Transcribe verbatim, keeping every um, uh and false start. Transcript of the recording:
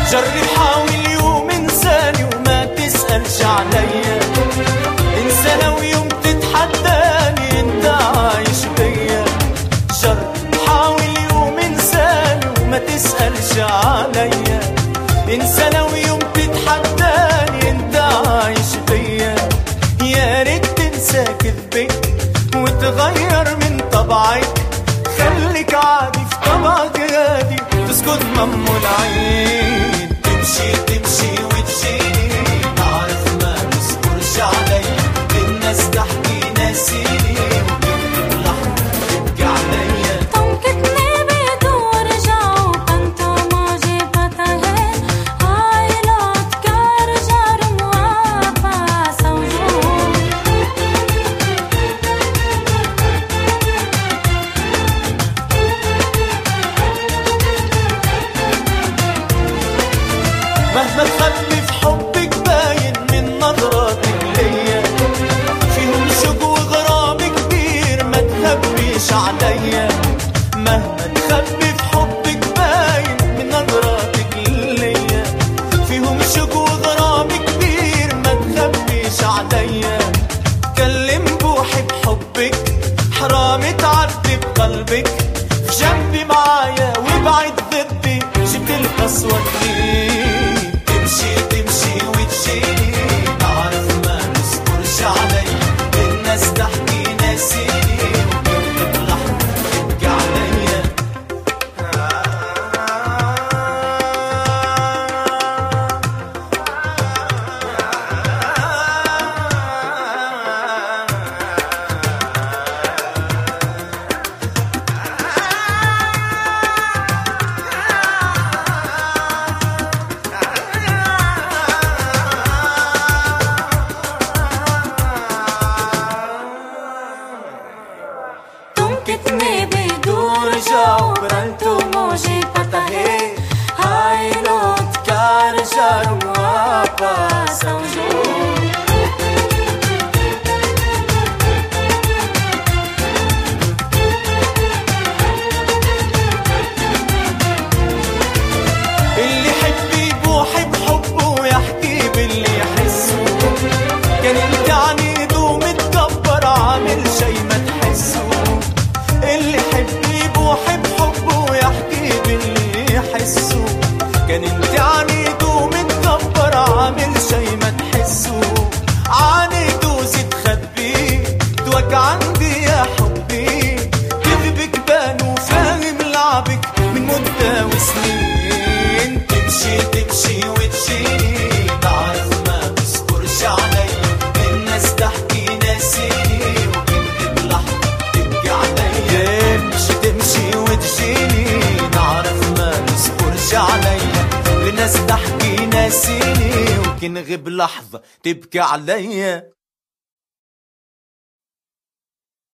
جرب حاول يوم انساني وما تسألش عليا، انسى لو يوم تتحداني انت عايش بيا. جرب حاول يوم انساني وما تسألش عليا، انسى لو يوم تتحداني انت عايش بيا. يا ريت تنسى كذبك وتغير من طبعك، خليك عادي في طبعك هادي، تسكت مم العين. تمشي تمشي وتجيني نعرف ما نصبرش علي، الناس تحكي ناسيني وكل لحظة تبكي عليا. तुम कितने भी दूर जाओ तो मुझे पता है, आए लौट कर जरूर वापस आओ। مهما تخبي في حبك باين من نظراتك ليا، فيهم شوق وغرام كبير ما تخبيش عليا. مهما تخبي في حبك باين من نظراتك ليا، فيهم شوق وغرام كبير ما تخبيش عليا. كلم بوحي بحبك حرام تعدي بقلبك، في جنبي معايا وابعد ضدي جبت القسوة كتير. تمشي تمشي وتجيني نعرف ما نصبرش علي، الناس تحكي ناسيني وكل لحظة تبكي عليا. कितने भी दूर जाओ परंतु मुझे पता है, आए लौट कर जरूर वापस आओ। اللي يحب يبوح بحبه ويحكي باللي يحسه، كان انت عنيد ومتكبر عامل شي ما تحسه. اللي يحب يبوح بحبه ويحكي باللي يحسه، كان انت عنيد ومتكبر عامل شي ما تحسه. عانيت وزيد خبي دوك عندي يا حبي، كذبك بان وفاهم لعبك من مدة وسنين. تمشي تمشي وتجيني نعرف ما تصبرش علي، الناس تحكي ناسيني وكنغيب لحظة تبكي عليا. تمشي تمشي وتجيني نعرف ما نصبرش عليا، الناس تحكي ناسيني وكنغيب لحظة تبكي عليا.